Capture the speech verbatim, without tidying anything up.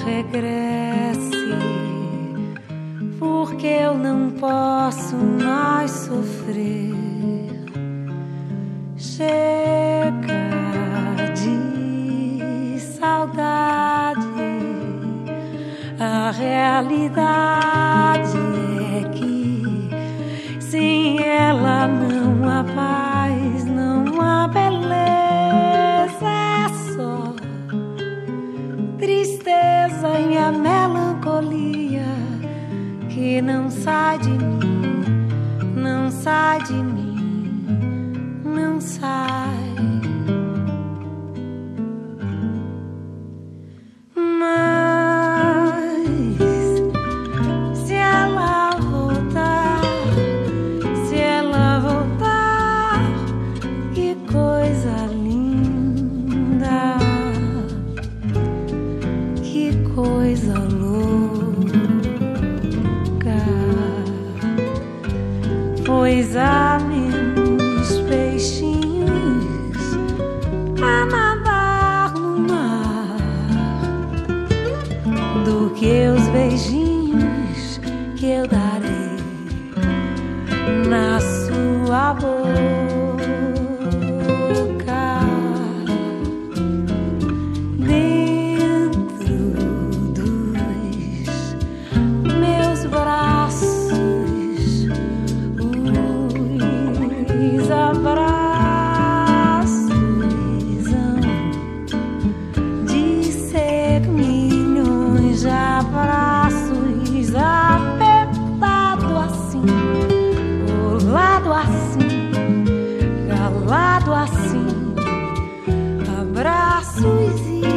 regresse, porque eu não posso mais sofrer. Chega de saudade, a realidade é que sem ela não há paz, não há beleza, é só tristeza e a melancolia que não sai de mim, não sai de mim, não sai. Pois há menos peixinhos a nadar no mar do que os beijinhos que eu darei na sua boca. Calado assim, abraços e